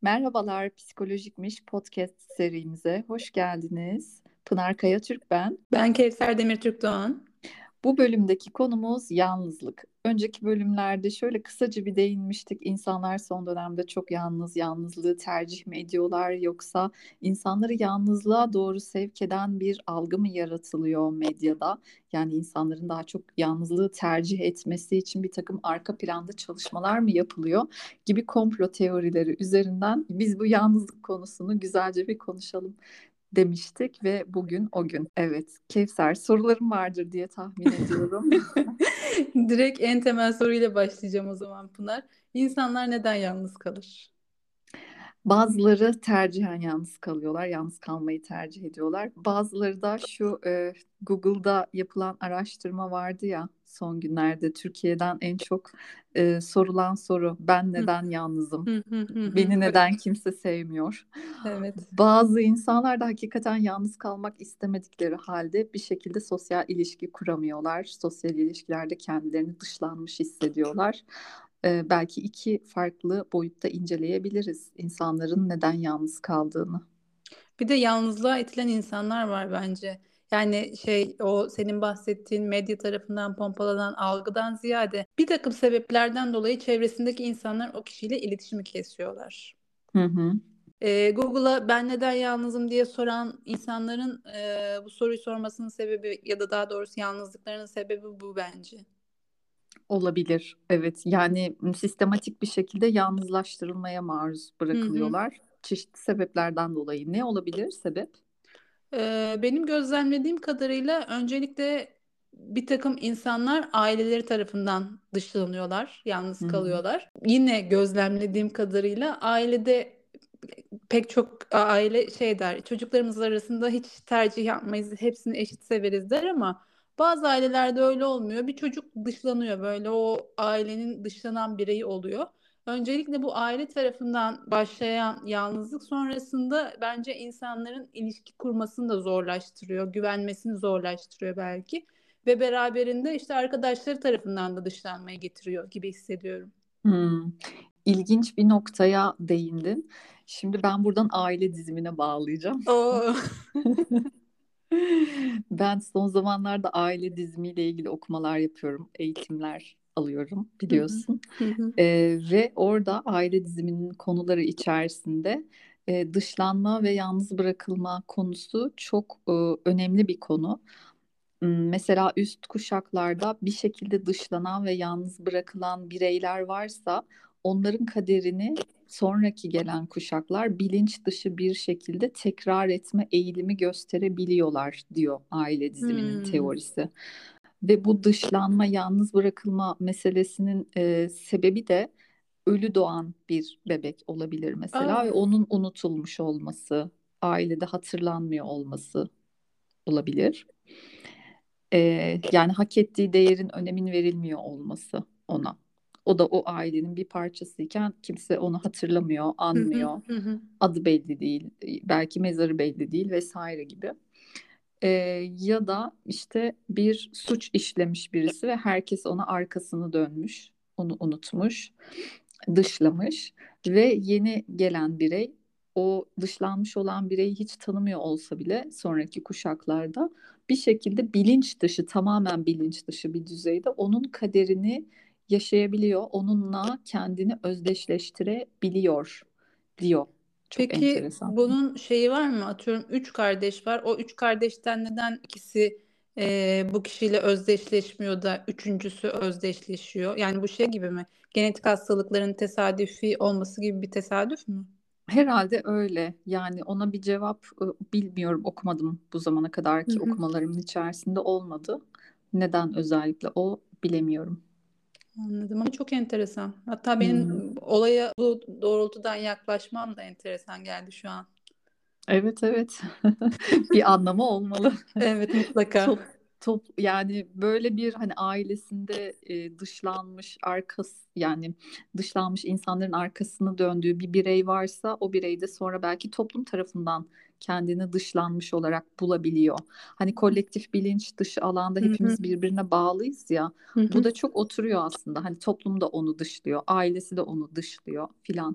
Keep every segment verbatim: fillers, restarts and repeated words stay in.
Merhabalar, Psikolojikmiş podcast serimize hoş geldiniz. Pınar Kayatürk ben. Ben Kevser Demirtürk Doğan. Bu bölümdeki konumuz yalnızlık. Önceki bölümlerde şöyle kısaca bir değinmiştik. İnsanlar son dönemde çok yalnız, yalnızlığı tercih mi ediyorlar yoksa insanları yalnızlığa doğru sevk eden bir algı mı yaratılıyor medyada? Yani insanların daha çok yalnızlığı tercih etmesi için bir takım arka planda çalışmalar mı yapılıyor gibi komplo teorileri üzerinden biz bu yalnızlık konusunu güzelce bir konuşalım demiştik ve bugün o gün. Evet, Kevser sorularım vardır diye tahmin ediyorum. Direkt en temel soruyla başlayacağım o zaman Pınar. İnsanlar neden yalnız kalır? Bazıları tercihen yalnız kalıyorlar, yalnız kalmayı tercih ediyorlar. Bazıları da şu e, Google'da yapılan araştırma vardı ya son günlerde Türkiye'den en çok e, sorulan soru ben Hı neden yalnızım? hı hı hı hı. Beni neden kimse sevmiyor? Evet. Bazı insanlar da hakikaten yalnız kalmak istemedikleri halde bir şekilde sosyal ilişki kuramıyorlar. Sosyal ilişkilerde kendilerini dışlanmış hissediyorlar. Ee, belki iki farklı boyutta inceleyebiliriz insanların neden yalnız kaldığını. Bir de yalnızlığa itilen insanlar var bence. Yani şey o senin bahsettiğin medya tarafından pompalanan algıdan ziyade bir takım sebeplerden dolayı çevresindeki insanlar o kişiyle iletişimi kesiyorlar. Hı hı. Ee, Google'a ben neden yalnızım diye soran insanların e, bu soruyu sormasının sebebi ya da daha doğrusu yalnızlıklarının sebebi bu bence. Olabilir. Evet. Yani sistematik bir şekilde yalnızlaştırılmaya maruz Hı hı. bırakılıyorlar. Çeşitli sebeplerden dolayı. Ne olabilir sebep? Ee, benim gözlemlediğim kadarıyla öncelikle bir takım insanlar aileleri tarafından dışlanıyorlar, yalnız Hı hı. kalıyorlar. Yine gözlemlediğim kadarıyla ailede pek çok aile şey der, çocuklarımız arasında hiç tercih yapmayız, hepsini eşit severiz der ama bazı ailelerde öyle olmuyor. Bir çocuk dışlanıyor, böyle o ailenin dışlanan bireyi oluyor. Öncelikle bu aile tarafından başlayan yalnızlık sonrasında bence insanların ilişki kurmasını da zorlaştırıyor, güvenmesini zorlaştırıyor belki ve beraberinde işte arkadaşları tarafından da dışlanmayı getiriyor gibi hissediyorum. Hmm. İlginç bir noktaya değindin. Şimdi ben buradan aile dizimine bağlayacağım. Oo. Ben son zamanlarda aile dizimiyle ilgili okumalar yapıyorum, eğitimler alıyorum Hı hı, biliyorsun. hı hı. Ee, ve orada aile diziminin konuları içerisinde e, dışlanma ve yalnız bırakılma konusu çok e, önemli bir konu. Hmm, Mesela üst kuşaklarda bir şekilde dışlanan ve yalnız bırakılan bireyler varsa onların kaderini sonraki gelen kuşaklar bilinç dışı bir şekilde tekrar etme eğilimi gösterebiliyorlar diyor aile diziminin Hmm. teorisi. Ve bu dışlanma, yalnız bırakılma meselesinin e, sebebi de ölü doğan bir bebek olabilir mesela ve Aa. onun unutulmuş olması, ailede hatırlanmıyor olması olabilir. Ee, yani hak ettiği değerin önemin verilmiyor olması ona. O da o ailenin bir parçasıyken kimse onu hatırlamıyor, Hı hı, anmıyor. hı hı. Adı belli değil, belki mezarı belli değil vesaire gibi. Ee, ya da işte bir suç işlemiş birisi ve herkes ona arkasını dönmüş, onu unutmuş, dışlamış ve yeni gelen birey o dışlanmış olan bireyi hiç tanımıyor olsa bile sonraki kuşaklarda bir şekilde bilinç dışı, tamamen bilinç dışı bir düzeyde onun kaderini yaşayabiliyor, onunla kendini özdeşleştirebiliyor diyor. Çok Peki enteresan. bunun şeyi var mı? Atıyorum üç kardeş var. O üç kardeşten neden ikisi e, bu kişiyle özdeşleşmiyor da üçüncüsü özdeşleşiyor? Yani bu şey gibi mi? Genetik hastalıkların tesadüfi olması gibi bir tesadüf mü? Herhalde öyle. Yani ona bir cevap e, bilmiyorum. Okumadım bu zamana Hı kadarki hı. okumalarımın içerisinde olmadı. Neden özellikle o bilemiyorum. Anladım ama çok enteresan. Hatta Hı hı. benim olaya bu doğrultudan yaklaşmam da enteresan geldi şu an. Evet, evet. Bir anlamı olmalı. Evet, mutlaka. Top, top yani böyle bir hani ailesinde e, dışlanmış arkası yani dışlanmış insanların arkasını döndüğü bir birey varsa o birey de sonra belki toplum tarafından kendini dışlanmış olarak bulabiliyor. Hani kolektif bilinç dışı alanda Hı hı. hepimiz birbirine bağlıyız ya. Hı Bu hı. da çok oturuyor aslında. Hani toplum da onu dışlıyor, ailesi de onu dışlıyor filan.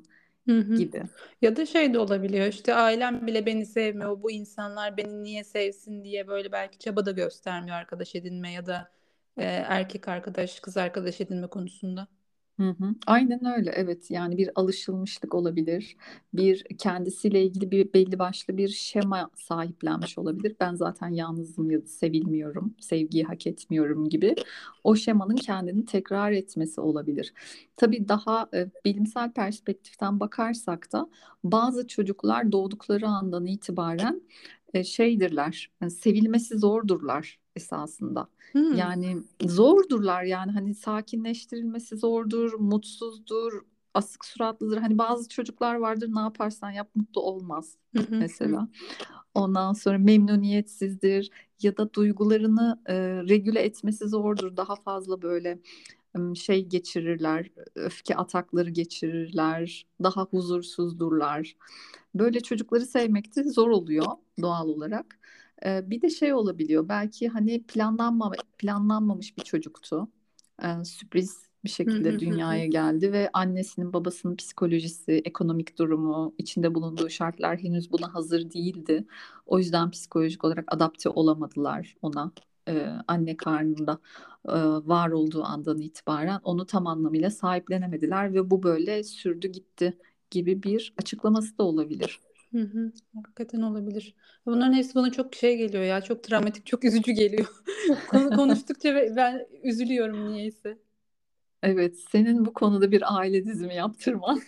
Hı hı. gibi. Ya da şey de olabiliyor işte ailem bile beni sevmiyor, bu insanlar beni niye sevsin diye böyle belki çaba da göstermiyor arkadaş edinme ya da e, erkek arkadaş, kız arkadaş edinme konusunda. Hı hı. Aynen öyle. Evet, yani bir alışılmışlık olabilir. Bir kendisiyle ilgili bir belli başlı bir şema sahiplenmiş olabilir. Ben zaten yalnızım ya da sevilmiyorum, sevgiyi hak etmiyorum gibi. O şemanın kendini tekrar etmesi olabilir. Tabii daha e, bilimsel perspektiften bakarsak da bazı çocuklar doğdukları andan itibaren e, şeydirler, yani sevilmesi zordurlar esasında. Hmm. Yani zordurlar, yani hani sakinleştirilmesi zordur, mutsuzdur, asık suratlıdır. Hani bazı çocuklar vardır, ne yaparsan yap mutlu olmaz Hı hı. mesela. Ondan sonra memnuniyetsizdir ya da duygularını e, regüle etmesi zordur. Daha fazla böyle em, şey geçirirler, öfke atakları geçirirler, daha huzursuzdurlar. Böyle çocukları sevmek de zor oluyor doğal olarak. Ee, bir de şey olabiliyor. Belki hani planlanma, planlanmamış bir çocuktu. Ee, sürpriz bir Hı hı şekilde hı hı. dünyaya geldi ve annesinin babasının psikolojisi, ekonomik durumu, içinde bulunduğu şartlar henüz buna hazır değildi. O yüzden psikolojik olarak adapte olamadılar ona. Ee, anne karnında e, var olduğu andan itibaren onu tam anlamıyla sahiplenemediler ve bu böyle sürdü gitti gibi bir açıklaması da olabilir. Hı hı. Hakikaten olabilir. Bunların hepsi bana çok şey geliyor ya. Çok travmatik, çok üzücü geliyor. Konu konuştukça ve- ben üzülüyorum niyeyse. Evet, senin bu konuda bir aile dizimi yaptırman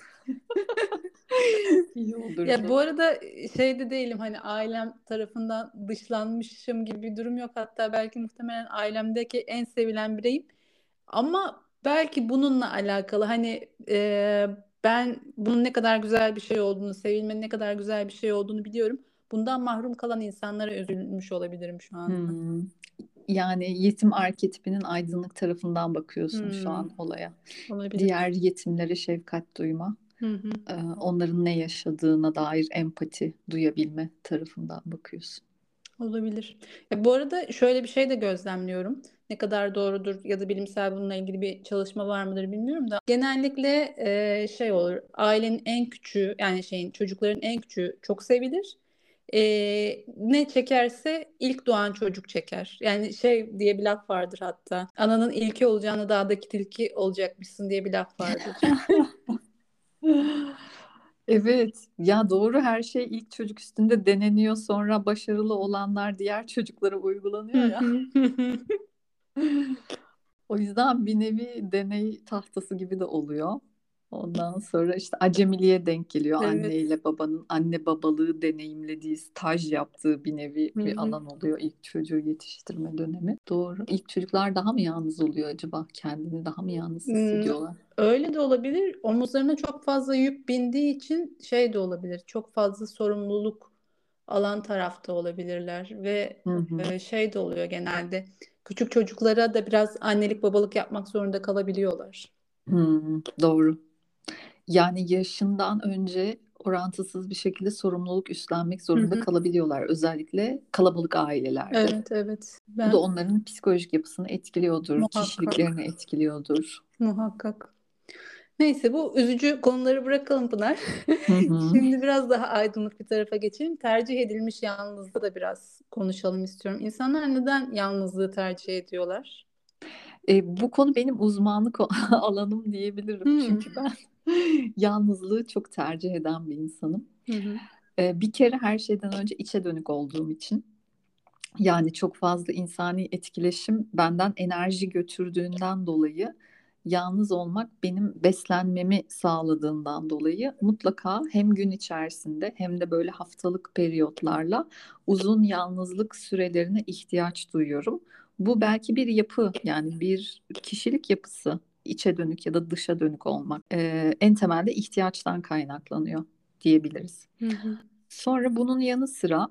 iyi Ya bu olurdu. arada şey de değilim hani ailem tarafından dışlanmışım gibi bir durum yok. Hatta belki muhtemelen ailemdeki en sevilen bireyim. Ama belki bununla alakalı hani e, ben bunun ne kadar güzel bir şey olduğunu, sevilmenin ne kadar güzel bir şey olduğunu biliyorum. Bundan mahrum kalan insanlara üzülmüş olabilirim şu anda. Hmm. Yani yetim arketipinin aydınlık tarafından bakıyorsun şu Hmm, an olaya. olabilir. Diğer yetimlere şefkat duyma, Hı hı. e, onların ne yaşadığına dair empati duyabilme tarafından bakıyorsun. Olabilir. Ya bu arada şöyle bir şey de gözlemliyorum. Ne kadar doğrudur ya da bilimsel bununla ilgili bir çalışma var mıdır bilmiyorum da. Genellikle e, şey olur. Ailenin en küçüğü yani şeyin çocukların en küçüğü çok sevilir. E, ne çekerse ilk doğan çocuk çeker. Yani şey diye bir laf vardır hatta. Ananın ilki olacağını dağdaki tilki olacakmışsın diye bir laf vardır. Evet, ya doğru, her şey ilk çocuk üstünde deneniyor, sonra başarılı olanlar diğer çocuklara uygulanıyor Hı ya. hı, hı hı. O yüzden bir nevi deney tahtası gibi de oluyor. Ondan sonra işte acemiliğe denk geliyor. Anne Evet. ile babanın anne babalığı deneyimlediği, staj yaptığı bir nevi Hı bir hı. alan oluyor ilk çocuğu yetiştirme dönemi. Doğru. İlk çocuklar daha mı yalnız oluyor acaba? Kendini daha mı yalnız Hmm, hissediyorlar? öyle de olabilir. Omuzlarına çok fazla yük bindiği için şey de olabilir. Çok fazla sorumluluk alan tarafta olabilirler ve Hı hı. e, şey de oluyor genelde. Küçük çocuklara da biraz annelik babalık yapmak zorunda kalabiliyorlar. Hmm, doğru. Yani yaşından önce orantısız bir şekilde sorumluluk üstlenmek Hı zorunda hı. kalabiliyorlar. Özellikle kalabalık ailelerde. Evet, evet. Bu da Ben onların psikolojik yapısını etkiliyordur, muhakkak, kişiliklerini etkiliyordur. muhakkak. Neyse bu üzücü konuları bırakalım Pınar. Hı hı. Şimdi biraz daha aydınlık bir tarafa geçelim. Tercih edilmiş yalnızlığı da biraz konuşalım istiyorum. İnsanlar neden yalnızlığı tercih ediyorlar? E, bu konu benim uzmanlık alanım diyebilirim. Hmm. Çünkü ben yalnızlığı çok tercih eden bir insanım. Hı hı. E, bir kere her şeyden önce içe dönük olduğum için. Yani çok fazla insani etkileşim benden enerji götürdüğünden dolayı, yalnız olmak benim beslenmemi sağladığından dolayı mutlaka hem gün içerisinde hem de böyle haftalık periyotlarla uzun yalnızlık sürelerine ihtiyaç duyuyorum. Bu belki bir yapı, yani bir kişilik yapısı, içe dönük ya da dışa dönük olmak. Ee, en temelde ihtiyaçtan kaynaklanıyor diyebiliriz. Hı hı. Sonra bunun yanı sıra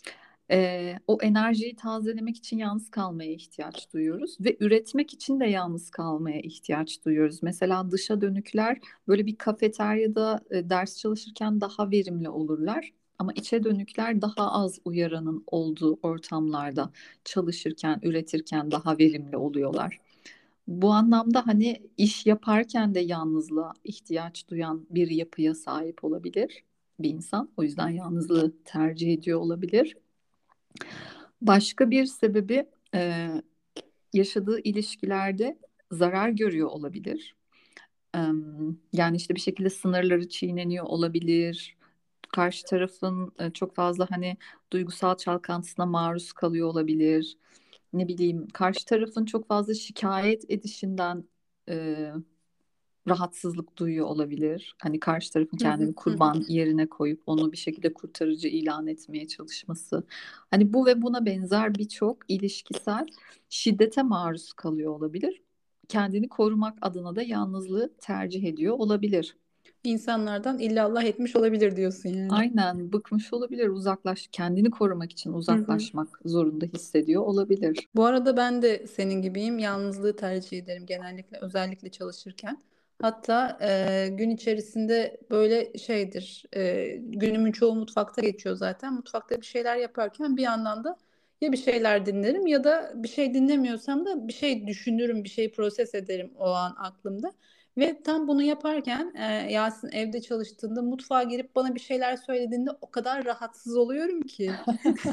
ee, o enerjiyi tazelemek için yalnız kalmaya ihtiyaç duyuyoruz ve üretmek için de yalnız kalmaya ihtiyaç duyuyoruz. Mesela dışa dönükler böyle bir kafeteryada e, ders çalışırken daha verimli olurlar. Ama içe dönükler daha az uyaranın olduğu ortamlarda çalışırken, üretirken daha verimli oluyorlar. Bu anlamda hani iş yaparken de yalnızlığa ihtiyaç duyan bir yapıya sahip olabilir bir insan. O yüzden yalnızlığı tercih ediyor olabilir. Başka bir sebebi e, yaşadığı ilişkilerde zarar görüyor olabilir. Em, Yani işte bir şekilde sınırları çiğneniyor olabilir. Karşı tarafın e, çok fazla hani duygusal çalkantısına maruz kalıyor olabilir. Ne bileyim, karşı tarafın çok fazla şikayet edişinden e, rahatsızlık duyuyor olabilir. Hani karşı tarafın Hı hı, kendini hı hı. kurban yerine koyup onu bir şekilde kurtarıcı ilan etmeye çalışması. Hani bu ve buna benzer birçok ilişkisel şiddete maruz kalıyor olabilir. Kendini korumak adına da yalnızlığı tercih ediyor olabilir. İnsanlardan illallah etmiş olabilir diyorsun yani. Aynen, bıkmış olabilir, uzaklaş, kendini korumak için Hı hı. uzaklaşmak zorunda hissediyor olabilir. Bu arada ben de senin gibiyim. Yalnızlığı tercih ederim genellikle, özellikle çalışırken. Hatta e, gün içerisinde böyle şeydir. E, günümün çoğu mutfakta geçiyor zaten. Mutfakta bir şeyler yaparken bir yandan da ya bir şeyler dinlerim ya da bir şey dinlemiyorsam da bir şey düşünürüm, bir şey proses ederim o an aklımda. Ve tam bunu yaparken e, Yasin evde çalıştığında mutfağa girip bana bir şeyler söylediğinde o kadar rahatsız oluyorum ki.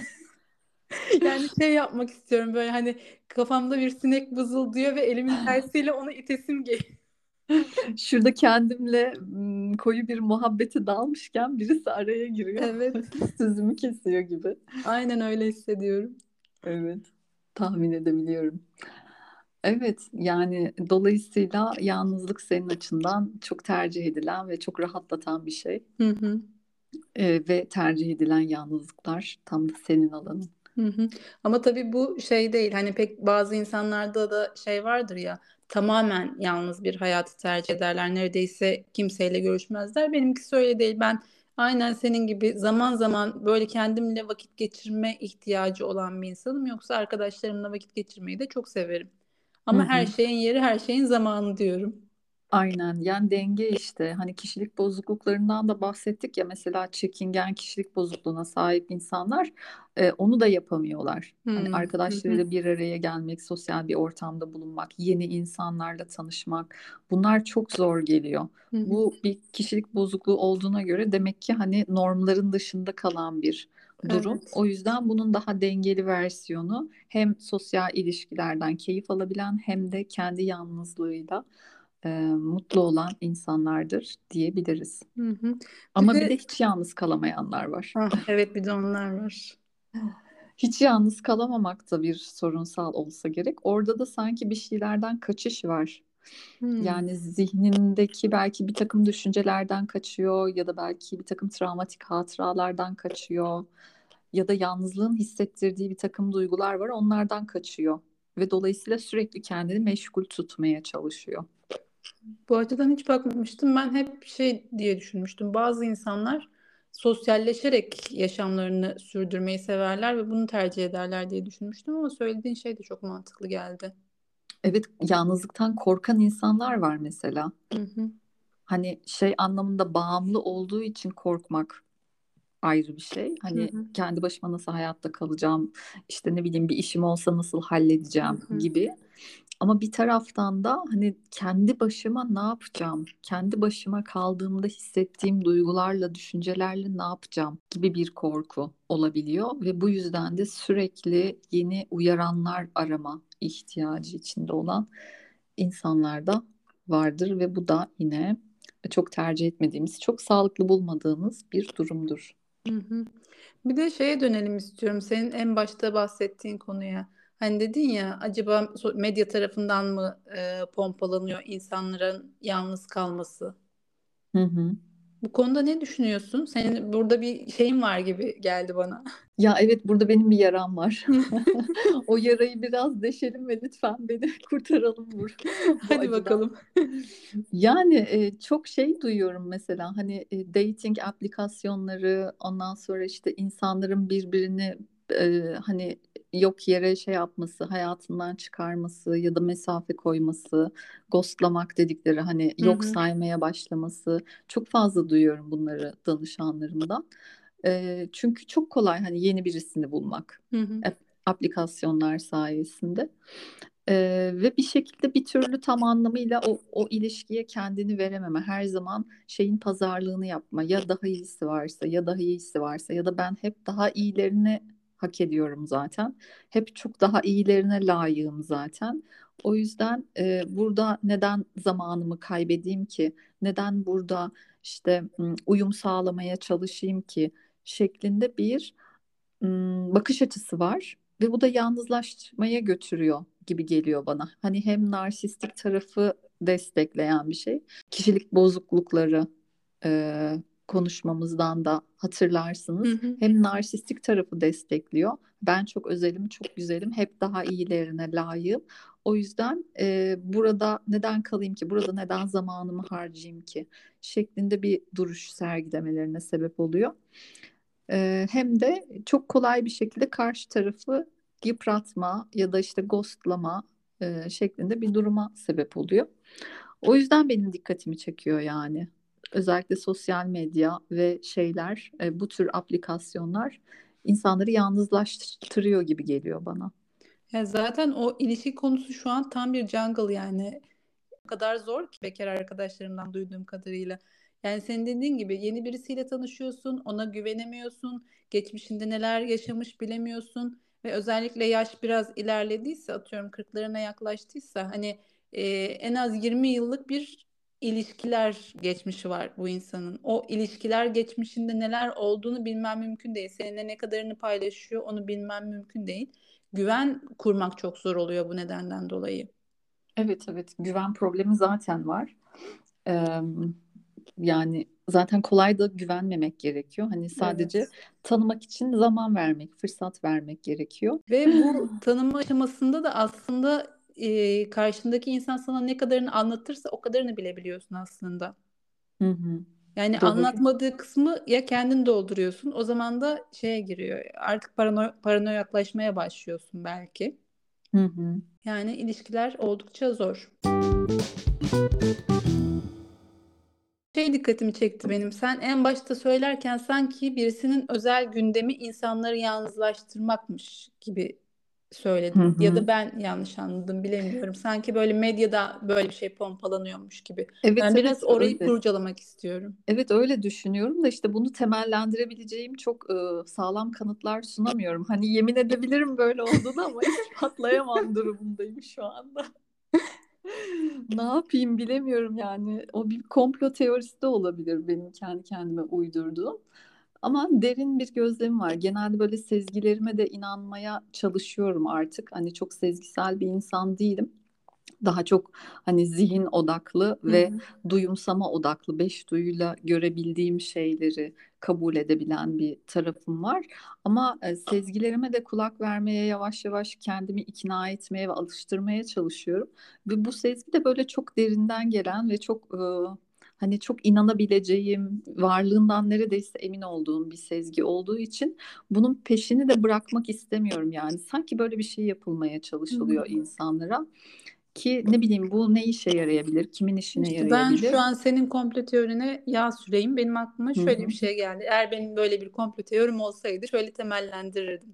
Yani şey yapmak istiyorum, böyle hani kafamda bir sinek vızıldıyor ve elimin tersiyle onu itesim geliyor. Şurada kendimle mm, koyu bir muhabbete dalmışken birisi araya giriyor. Evet. Sözümü kesiyor gibi. Aynen öyle hissediyorum. Evet, tahmin edebiliyorum. Evet, yani dolayısıyla yalnızlık senin açından çok tercih edilen ve çok rahatlatan bir şey. Hı hı. Ee, ve tercih edilen yalnızlıklar tam da senin alanın. Hı hı. Ama tabii bu şey değil. Hani pek bazı insanlarda da şey vardır ya, tamamen yalnız bir hayatı tercih ederler. Neredeyse kimseyle görüşmezler. Benimkisi öyle değil. Ben aynen senin gibi zaman zaman böyle kendimle vakit geçirme ihtiyacı olan bir insanım. Yoksa arkadaşlarımla vakit geçirmeyi de çok severim. Hı Ama her hı. şeyin yeri, her şeyin zamanı diyorum. Aynen, yani denge işte, hani kişilik bozukluklarından da bahsettik ya, mesela çekingen kişilik bozukluğuna sahip insanlar e, onu da yapamıyorlar. Hani Hmm. Hı hı. arkadaşlarıyla bir araya gelmek, sosyal bir ortamda bulunmak, yeni insanlarla tanışmak, bunlar çok zor geliyor. Hı hı. Bu bir kişilik bozukluğu olduğuna göre demek ki hani normların dışında kalan bir durum. Evet. O yüzden bunun daha dengeli versiyonu, hem sosyal ilişkilerden keyif alabilen hem de kendi yalnızlığıyla e, mutlu olan insanlardır diyebiliriz. Hı hı. Bir Ama bir de de hiç yalnız kalamayanlar var. ah, evet, bir de onlar var. Hiç yalnız kalamamak da bir sorunsal olsa gerek. Orada da sanki bir şeylerden kaçış var. Hmm. Yani zihnindeki belki bir takım düşüncelerden kaçıyor ya da belki bir takım travmatik hatıralardan kaçıyor ya da yalnızlığın hissettirdiği bir takım duygular var, onlardan kaçıyor ve dolayısıyla sürekli kendini meşgul tutmaya çalışıyor. Bu açıdan hiç bakmamıştım. Ben hep şey diye düşünmüştüm. Bazı insanlar sosyalleşerek yaşamlarını sürdürmeyi severler ve bunu tercih ederler diye düşünmüştüm, ama söylediğin şey de çok mantıklı geldi. Evet, yalnızlıktan korkan insanlar var mesela. Hı hı. Hani şey anlamında, bağımlı olduğu için korkmak ayrı bir şey. Hı Hani hı. kendi başıma nasıl hayatta kalacağım, işte ne bileyim bir işim olsa nasıl Hı halledeceğim hı. gibi. Ama bir taraftan da hani kendi başıma ne yapacağım, kendi başıma kaldığımda hissettiğim duygularla, düşüncelerle ne yapacağım gibi bir korku olabiliyor. Ve bu yüzden de sürekli yeni uyaranlar arama ihtiyacı içinde olan insanlar da vardır ve bu da yine çok tercih etmediğimiz, çok sağlıklı bulmadığımız bir durumdur. Hı hı. Bir de şeye dönelim istiyorum. Senin en başta bahsettiğin konuya. Hani dedin ya, acaba so- medya tarafından mı e, pompalanıyor insanların yalnız kalması? Hı hı. Bu konuda ne düşünüyorsun? Senin burada bir şeyin var gibi geldi bana. Ya evet, burada benim bir yaram var. O yarayı biraz deşelim ve lütfen beni kurtaralım bu, bu Hadi acıdan. bakalım. Yani e, çok şey duyuyorum mesela, hani e, dating aplikasyonları, ondan sonra işte insanların birbirini e, hani yok yere şey yapması, hayatından çıkarması ya da mesafe koyması, ghostlamak dedikleri, hani Hı yok hı. saymaya başlaması, çok fazla duyuyorum bunları danışanlarımdan. E, çünkü çok kolay hani yeni birisini bulmak Hı hı. ap- aplikasyonlar sayesinde. Ee, ve bir şekilde bir türlü tam anlamıyla o, o ilişkiye kendini verememe, her zaman şeyin pazarlığını yapma, ya daha iyisi varsa, ya daha iyisi varsa, ya da ben hep daha iyilerini hak ediyorum zaten, hep çok daha iyilerine layığım zaten. O yüzden e, burada neden zamanımı kaybedeyim ki, neden burada işte m, uyum sağlamaya çalışayım ki şeklinde bir ım, bakış açısı var ve bu da yalnızlaşmaya götürüyor gibi geliyor bana. Hani hem narsistik tarafı destekleyen bir şey. Kişilik bozuklukları e, konuşmamızdan da Hı hatırlarsınız. hı. Hem narsistik tarafı destekliyor. Ben çok özelim, çok güzelim, hep daha iyilerine layığım. O yüzden e, burada neden kalayım ki, burada neden zamanımı harcayayım ki şeklinde bir duruş sergilemelerine sebep oluyor. Ee, hem de çok kolay bir şekilde karşı tarafı yıpratma ya da işte ghostlama e, şeklinde bir duruma sebep oluyor. O yüzden benim dikkatimi çekiyor yani. Özellikle sosyal medya ve şeyler, e, bu tür aplikasyonlar insanları yalnızlaştırıyor gibi geliyor bana. Ya zaten o ilişki konusu şu an tam bir jungle yani. O kadar zor ki bekar arkadaşlarımdan duyduğum kadarıyla. Yani senin dediğin gibi yeni birisiyle tanışıyorsun, ona güvenemiyorsun, geçmişinde neler yaşamış bilemiyorsun ve özellikle yaş biraz ilerlediyse, atıyorum kırklarına yaklaştıysa, hani e, en az yirmi yıllık bir ilişkiler geçmişi var bu insanın. O ilişkiler geçmişinde neler olduğunu bilmem mümkün değil. Seninle ne kadarını paylaşıyor onu bilmem mümkün değil. Güven kurmak çok zor oluyor bu nedenden dolayı. Evet, evet, güven problemi zaten var. Ee, Yani zaten kolay da güvenmemek gerekiyor. Hani sadece Evet. tanımak için zaman vermek, fırsat vermek gerekiyor. Ve bu tanıma aşamasında da aslında e, karşındaki insan sana ne kadarını anlatırsa o kadarını bilebiliyorsun aslında. Hı hı, Yani doğru. anlatmadığı kısmı ya kendin dolduruyorsun. O zaman da şeye giriyor. Artık parano paranoyaklaşmaya başlıyorsun belki. Hı hı. Yani ilişkiler oldukça zor. Şey dikkatimi çekti benim. Sen en başta söylerken sanki birisinin özel gündemi insanları yalnızlaştırmakmış gibi Hı söyledin. Ya hı. da ben yanlış anladım bilemiyorum. Sanki böyle medyada böyle bir şey pompalanıyormuş gibi. Evet, Ben biraz evet, orayı öyle. kurcalamak istiyorum. Evet, öyle düşünüyorum da işte bunu temellendirebileceğim çok e, sağlam kanıtlar sunamıyorum. Hani yemin edebilirim böyle olduğunu ama ispatlayamam durumundayım şu anda. Ne yapayım bilemiyorum yani. O bir komplo teorisi de olabilir benim kendi kendime uydurduğum. Ama derin bir gözlemim var. Genelde böyle sezgilerime de inanmaya çalışıyorum artık. Hani çok sezgisel bir insan değilim. Daha çok hani zihin odaklı Hı ve hı. duyumsama odaklı, beş duyuyla görebildiğim şeyleri kabul edebilen bir tarafım var. Ama e, sezgilerime de kulak vermeye, yavaş yavaş kendimi ikna etmeye ve alıştırmaya çalışıyorum. Ve bu sezgi de böyle çok derinden gelen ve çok e, hani çok inanabileceğim, varlığından neredeyse emin olduğum bir sezgi olduğu için bunun peşini de bırakmak istemiyorum yani. Sanki böyle bir şey yapılmaya çalışılıyor Hmm. insanlara. Ki ne bileyim, bu ne işe yarayabilir? Kimin işine İşte ben yarayabilir? şu an senin komplo teorine yağ süreyim. Benim aklıma Hı şöyle bir hı. şey geldi. Eğer benim böyle bir komplo teorim olsaydı şöyle temellendirirdim.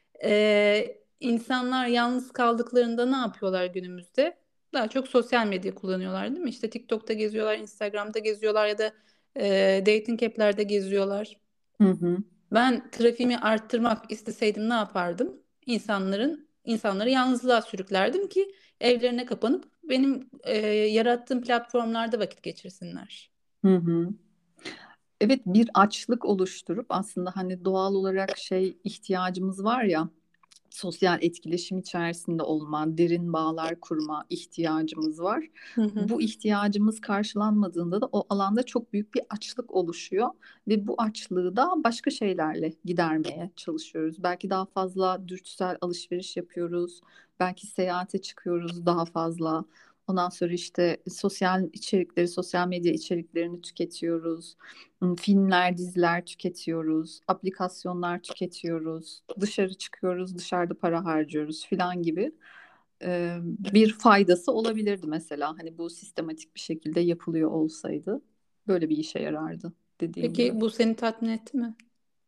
Ee, insanlar yalnız kaldıklarında ne yapıyorlar günümüzde? Daha çok sosyal medya kullanıyorlar değil mi? İşte TikTok'ta geziyorlar, Instagram'da geziyorlar ya da e, dating app'lerde geziyorlar. Hı hı. Ben trafiğimi arttırmak isteseydim ne yapardım? İnsanların insanları yalnızlığa sürüklerdim ki evlerine kapanıp benim e, yarattığım platformlarda vakit geçirsinler. Hı hı. Evet, bir açlık oluşturup aslında hani doğal olarak şey ihtiyacımız var ya, sosyal etkileşim içerisinde olma, derin bağlar kurma ihtiyacımız var. Hı hı. Bu ihtiyacımız karşılanmadığında da o alanda çok büyük bir açlık oluşuyor ve bu açlığı da başka şeylerle gidermeye çalışıyoruz. Belki daha fazla dürtüsel alışveriş yapıyoruz, belki seyahate çıkıyoruz daha fazla. Ondan sonra işte sosyal içerikleri, sosyal medya içeriklerini tüketiyoruz. Hmm, filmler, diziler tüketiyoruz, aplikasyonlar tüketiyoruz, dışarı çıkıyoruz, dışarıda para harcıyoruz filan gibi Ee, bir faydası olabilirdi mesela. Hani bu sistematik bir şekilde yapılıyor olsaydı böyle bir işe yarardı dediğin gibi. Peki bu seni tatmin etti mi?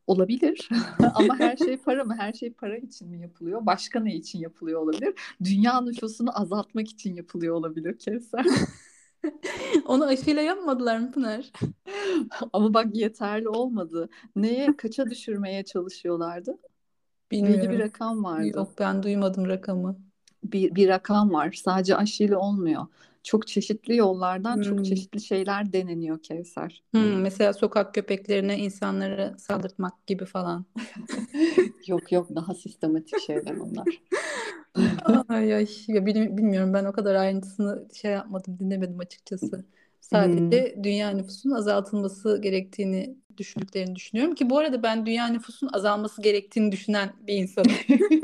Olabilir. Ama her şey para mı? Her şey para için mi yapılıyor? Başka ne için yapılıyor olabilir? Dünya nüfusunu azaltmak için yapılıyor olabilir Kevser. Onu aşıyla yapmadılar mı Pınar? Ama bak yeterli olmadı. Neye, kaça düşürmeye çalışıyorlardı? Belli bir Bilmiyorum. rakam vardı. Yok, ben duymadım rakamı. Bir, bir rakam var. Sadece aşıyla olmuyor. Çok çeşitli yollardan çok Hmm. çeşitli şeyler deneniyor Kevser. Hmm, mesela sokak köpeklerine insanları saldırtmak gibi falan. Yok yok, daha sistematik şeyler onlar. Ay ay ya bil- bilmiyorum, ben o kadar ayrıntısını şey yapmadım, dinlemedim açıkçası. Hmm. Sadece dünya nüfusunun azaltılması gerektiğini düşündüklerini düşünüyorum ki bu arada ben dünya nüfusunun azalması gerektiğini düşünen bir insanım.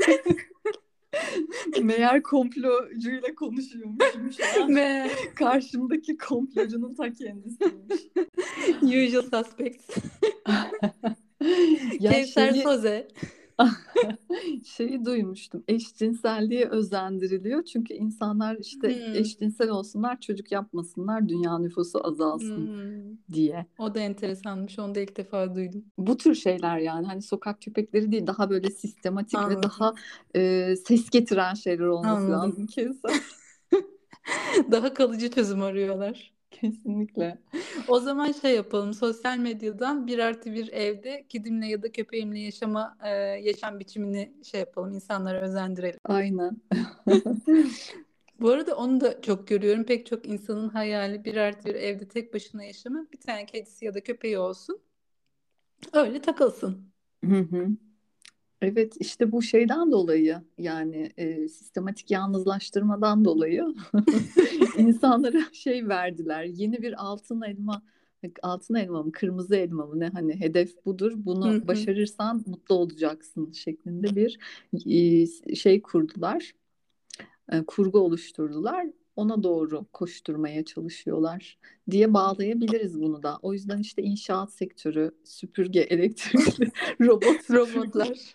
Meğer komplocuyla konuşuyormuşum şu an. Ve Karşımdaki komplocunun ta kendisiymiş. usual suspects. Ya Kevser şeyi Soze. şeyi duymuştum. Eşcinselliğe özendiriliyor. Çünkü insanlar işte Hmm. eşcinsel olsunlar, çocuk yapmasınlar, dünya nüfusu azalsın Hmm. diye. O da enteresanmış. Onu da ilk defa duydum. Bu tür şeyler, yani hani sokak köpekleri değil, daha böyle sistematik ve Anladım. daha e, ses getiren şeyler olması Anladım. lazım kesin. Daha kalıcı çözüm arıyorlar. Kesinlikle. O zaman şey yapalım. Sosyal medyadan bir artı bir evde kedimle ya da köpeğimle yaşama e, yaşam biçimini şey yapalım. İnsanlara özendirelim. Aynen. Bu arada onu da çok görüyorum. Pek çok insanın hayali bir artı bir evde tek başına yaşamak. Bir tane kedisi ya da köpeği olsun. Öyle takılsın. Hı hı. Evet, işte bu şeyden dolayı, yani e, sistematik yalnızlaştırmadan dolayı insanlara şey verdiler. Yeni bir altın elma, altın elma mı, kırmızı elma mı ne, hani hedef budur. Bunu Hı hı. başarırsan mutlu olacaksın şeklinde bir e, şey kurdular. E, kurgu oluşturdular. Ona doğru koşturmaya çalışıyorlar diye bağlayabiliriz bunu da. O yüzden işte inşaat sektörü, süpürge, elektrikli robot süpürge Robotlar.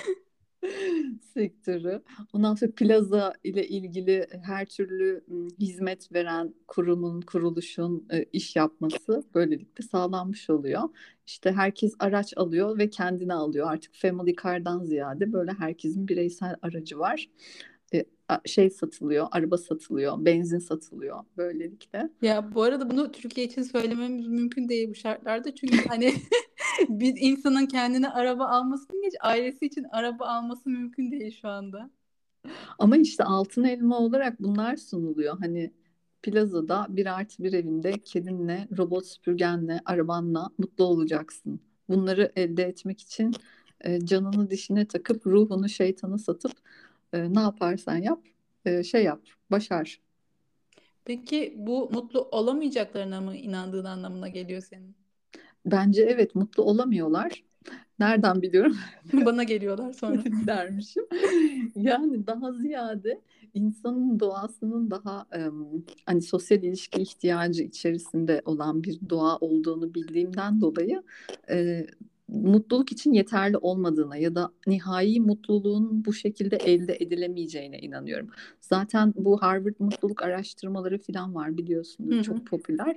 sektörü. Ondan sonra plaza ile ilgili her türlü m, hizmet veren kurumun, kuruluşun e, iş yapması böylelikle sağlanmış oluyor. İşte herkes araç alıyor ve kendine alıyor. Artık family car'dan ziyade böyle herkesin bireysel aracı var. E, a- şey satılıyor, araba satılıyor, benzin satılıyor böylelikle. Ya bu arada bunu Türkiye için söylememiz mümkün değil bu şartlarda. Çünkü hani bir insanın kendine araba almasını geç, ailesi için araba alması mümkün değil şu anda. Ama işte altın elma olarak bunlar sunuluyor. Hani plazada bir artı bir evinde kedinle, robot süpürgenle, arabanla mutlu olacaksın. Bunları elde etmek için e, canını dişine takıp ruhunu şeytana satıp e, ne yaparsan yap, e, şey yap, başar. Peki bu mutlu olamayacaklarına mı inandığın anlamına geliyor senin? Bence evet, mutlu olamıyorlar. Nereden biliyorum? Bana geliyorlar sonra. dermişim. Yani daha ziyade insanın doğasının daha em, hani sosyal ilişki ihtiyacı içerisinde olan bir doğa olduğunu bildiğimden dolayı e, mutluluk için yeterli olmadığına ya da nihai mutluluğun bu şekilde elde edilemeyeceğine inanıyorum. Zaten bu Harvard mutluluk araştırmaları falan var, biliyorsunuz, Hı hı. çok popüler.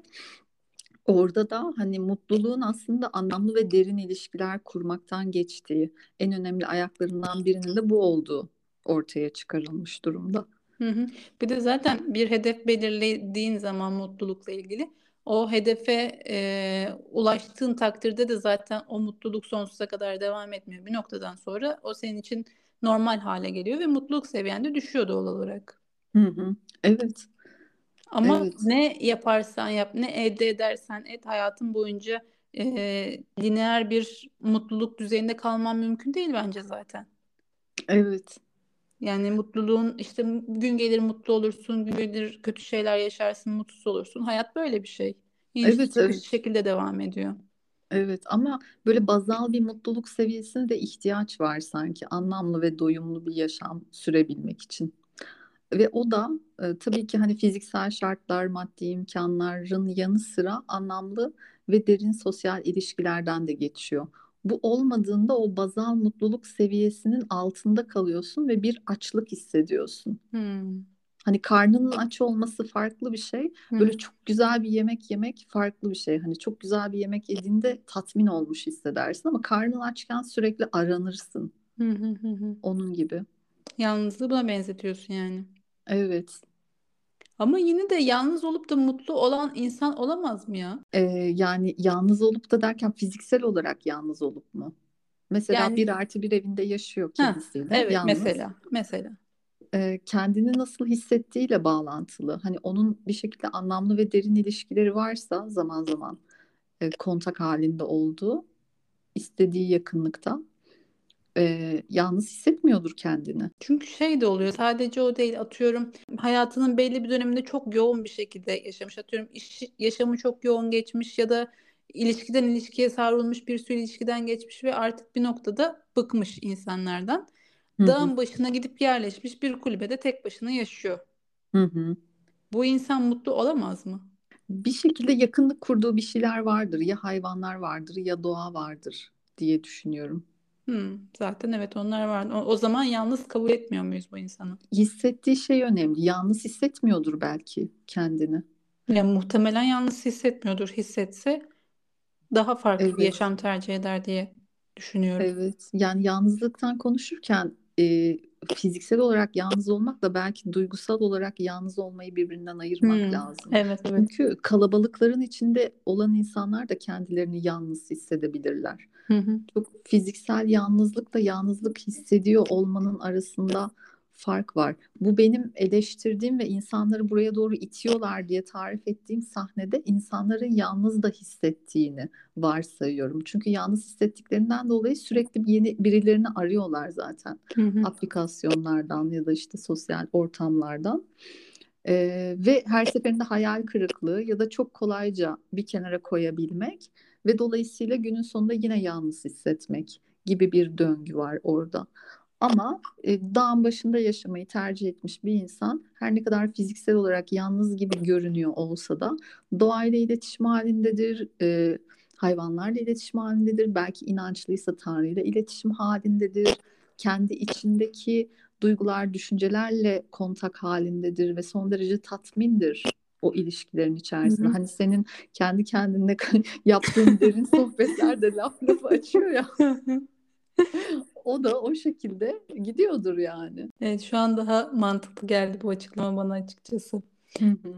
Orada da hani mutluluğun aslında anlamlı ve derin ilişkiler kurmaktan geçtiği, en önemli ayaklarından birinin de bu olduğu ortaya çıkarılmış durumda. Hı hı. Bir de zaten bir hedef belirlediğin zaman mutlulukla ilgili o hedefe e, ulaştığın takdirde de zaten o mutluluk sonsuza kadar devam etmiyor. Bir noktadan sonra o senin için normal hale geliyor ve mutluluk seviyen de düşüyor doğal olarak. Hı hı. Evet, Ama evet, ne yaparsan yap, ne elde edersen et hayatın boyunca e, lineer bir mutluluk düzeyinde kalman mümkün değil bence zaten. evet, Yani mutluluğun işte gün gelir mutlu olursun, gün gelir kötü şeyler yaşarsın, mutsuz olursun. Hayat böyle bir şey. İnişli evet, çıkışlı evet, şekilde devam ediyor. evet. Ama böyle bazal bir mutluluk seviyesine de ihtiyaç var sanki, anlamlı ve doyumlu bir yaşam sürebilmek için. Ve o da e, tabii ki hani fiziksel şartlar, maddi imkanların yanı sıra anlamlı ve derin sosyal ilişkilerden de geçiyor. Bu olmadığında o bazal mutluluk seviyesinin altında kalıyorsun ve bir açlık hissediyorsun. Hmm. Hani karnının aç olması farklı bir şey. Hı Böyle hı. çok güzel bir yemek yemek farklı bir şey. Hani çok güzel bir yemek yediğinde tatmin olmuş hissedersin ama karnın açken sürekli aranırsın. Hı hı hı hı. Onun gibi. Yalnızlığı buna benzetiyorsun yani. Evet. Ama yine de yalnız olup da mutlu olan insan olamaz mı ya? Ee, Yani yalnız olup da derken fiziksel olarak yalnız olup mu? Mesela bir Yani artı bir evinde yaşıyor ha kedisiyle, evet, yalnız. mesela mesela. Ee, kendini nasıl hissettiğiyle bağlantılı. Hani onun bir şekilde anlamlı ve derin ilişkileri varsa zaman zaman e, kontak halinde olduğu, istediği yakınlıkta e, yalnız hissetmiyordur kendini. Çünkü şey de oluyor, sadece o değil, atıyorum hayatının belli bir döneminde çok yoğun bir şekilde yaşamış, atıyorum iş yaşamı çok yoğun geçmiş ya da ilişkiden ilişkiye savrulmuş, bir sürü ilişkiden geçmiş ve artık bir noktada bıkmış insanlardan. Hı hı, Dağın başına gidip yerleşmiş, bir kulübede tek başına yaşıyor. hı hı. Bu insan mutlu olamaz mı? Bir şekilde yakınlık kurduğu bir şeyler vardır. Ya hayvanlar vardır ya doğa vardır diye düşünüyorum. Hmm, zaten evet, onlar var. O, o zaman yalnız kabul etmiyor muyuz bu insanı? Hissettiği şey önemli. Yalnız hissetmiyordur belki kendini. Ya muhtemelen yalnız hissetmiyordur. Hissetse daha farklı bir Evet. yaşam tercih eder diye düşünüyorum. Evet, yani yalnızlıktan konuşurken e, fiziksel olarak yalnız olmakla belki duygusal olarak yalnız olmayı birbirinden ayırmak Hmm, lazım. evet evet. Çünkü kalabalıkların içinde olan insanlar da kendilerini yalnız hissedebilirler. Hı hı. Çok fiziksel yalnızlıkla yalnızlık hissediyor olmanın arasında fark var. Bu benim eleştirdiğim ve insanları buraya doğru itiyorlar diye tarif ettiğim sahnede insanların yalnız da hissettiğini varsayıyorum. Çünkü yalnız hissettiklerinden dolayı sürekli bir yeni birilerini arıyorlar zaten. Hı hı. Aplikasyonlardan ya da işte sosyal ortamlardan. Ee, ve her seferinde hayal kırıklığı ya da çok kolayca bir kenara koyabilmek ve dolayısıyla günün sonunda yine yalnız hissetmek gibi bir döngü var orada. Ama e, dağın başında yaşamayı tercih etmiş bir insan her ne kadar fiziksel olarak yalnız gibi görünüyor olsa da doğayla iletişim halindedir, e, hayvanlarla iletişim halindedir, belki inançlıysa Tanrı'yla iletişim halindedir, kendi içindeki duygular, düşüncelerle kontak halindedir ve son derece tatmindir o ilişkilerin Hı içerisinde. hı. Hani senin kendi kendine yaptığın derin sohbetlerde laf lafı açıyor ya, o da o şekilde gidiyordur yani. Evet, şu an daha mantıklı geldi bu açıklama bana, açıkçası. Hı hı.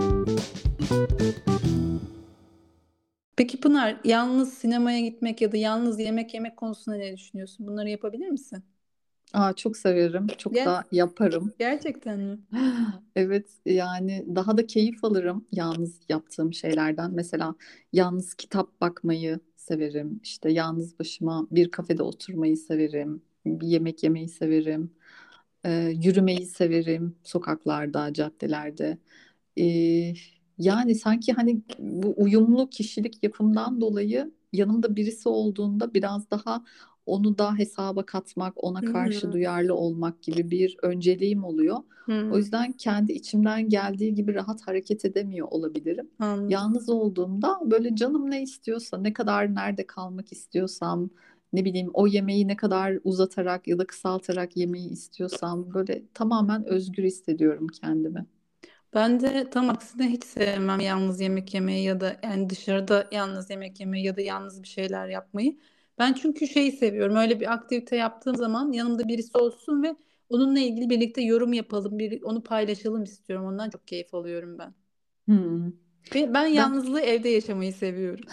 Peki Pınar, yalnız sinemaya gitmek ya da yalnız yemek yemek konusunda ne düşünüyorsun? Bunları yapabilir misin? Aa, çok severim, çok Ger da yaparım. gerçekten mi? Evet, yani daha da keyif alırım yalnız yaptığım şeylerden. Mesela yalnız kitap bakmayı severim. İşte yalnız başıma bir kafede oturmayı severim. Bir yemek yemeyi severim. Ee, Yürümeyi severim sokaklarda, caddelerde. Ee, Yani sanki hani bu uyumlu kişilik yapımdan dolayı yanımda birisi olduğunda biraz daha onu da hesaba katmak, ona karşı Hmm. duyarlı olmak gibi bir önceliğim oluyor. O Hmm, yüzden kendi içimden geldiği gibi rahat hareket edemiyor olabilirim. anladım. Yalnız olduğumda böyle canım ne istiyorsa, ne kadar nerede kalmak istiyorsam, ne bileyim o yemeği ne kadar uzatarak ya da kısaltarak yemeyi istiyorsam böyle tamamen özgür hissediyorum kendimi. Ben de tam aksine hiç sevmem yalnız yemek yemeyi ya da yani dışarıda yalnız yemek yemeyi ya da yalnız bir şeyler yapmayı. Ben çünkü şeyi seviyorum. Öyle bir aktivite yaptığım zaman yanımda birisi olsun ve onunla ilgili birlikte yorum yapalım, bir, onu paylaşalım istiyorum. Ondan çok keyif alıyorum ben. Hmm. Ve ben Ben yalnızlığı evde yaşamayı seviyorum.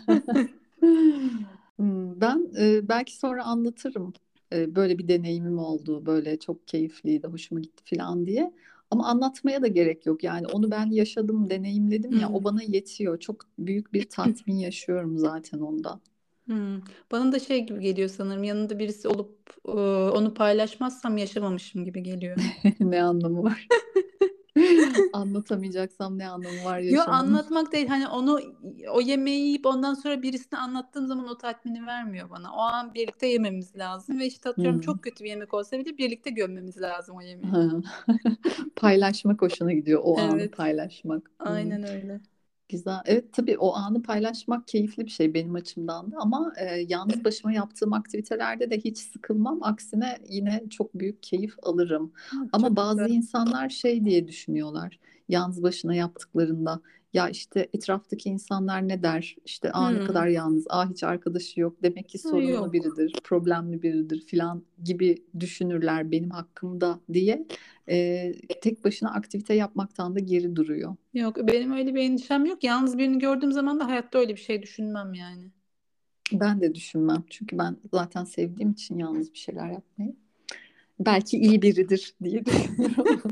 Hmm, ben e, belki sonra anlatırım e, böyle bir deneyimim oldu, böyle çok keyifliydi, hoşuma gitti falan diye. Ama anlatmaya da gerek yok yani onu ben yaşadım, deneyimledim ya o Hmm. bana yetiyor. Çok büyük bir tatmin yaşıyorum zaten ondan. Hmm. Bana da şey gibi geliyor sanırım. Yanında birisi olup e, onu paylaşmazsam yaşamamışım gibi geliyor. Ne anlamı var? Anlatamayacaksam ne anlamı var Yo, yaşamanın? anlatmak değil, hani onu, o yemeği yiyip ondan sonra birisine anlattığım zaman o tatmini vermiyor bana. O an birlikte yememiz lazım ve işte atıyorum Hmm. çok kötü bir yemek olsa bile birlikte gömmemiz lazım o yemeği. Ha. Paylaşmak hoşuna gidiyor, o anı Evet, paylaşmak. Hmm. aynen öyle. Güzel. Evet, tabii o anı paylaşmak keyifli bir şey benim açımdan da, ama e, yalnız başıma yaptığım aktivitelerde de hiç sıkılmam. Aksine yine çok büyük keyif alırım. Ama Çok bazı güzel. insanlar şey diye düşünüyorlar yalnız başına yaptıklarında. Ya işte etraftaki insanlar ne der? İşte aa ne Hmm. kadar yalnız, aa hiç arkadaşı yok. Demek ki Ha, sorunlu yok. biridir, problemli biridir filan gibi düşünürler benim hakkımda diye e, tek başına aktivite yapmaktan da geri duruyor. Yok, benim öyle bir endişem yok. Yalnız birini gördüğüm zaman da hayatta öyle bir şey düşünmem yani. Ben de düşünmem. Çünkü ben zaten sevdiğim için yalnız bir şeyler yapmayı. Belki iyi biridir diye düşünüyorum.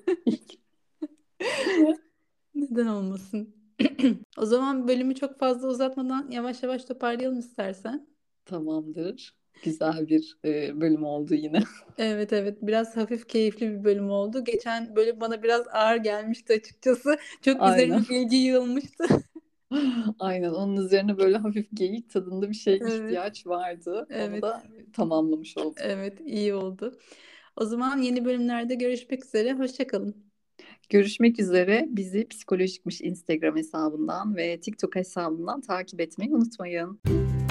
Neden olmasın? O zaman bölümü çok fazla uzatmadan yavaş yavaş toparlayalım istersen. Tamamdır. Güzel bir e, bölüm oldu yine. Evet, evet, biraz hafif keyifli bir bölüm oldu. Geçen bölüm bana biraz ağır gelmişti açıkçası. Çok Aynen. üzerime bilgi yığılmıştı. Aynen. Onun üzerine böyle hafif geyik tadında bir şeye Evet, ihtiyaç vardı. Onu evet, da tamamlamış olduk. evet, iyi oldu. O zaman yeni bölümlerde görüşmek üzere. Hoşça kalın. Görüşmek üzere. Bizi Psikolojikmiş Instagram hesabından ve TikTok hesabından takip etmeyi unutmayın.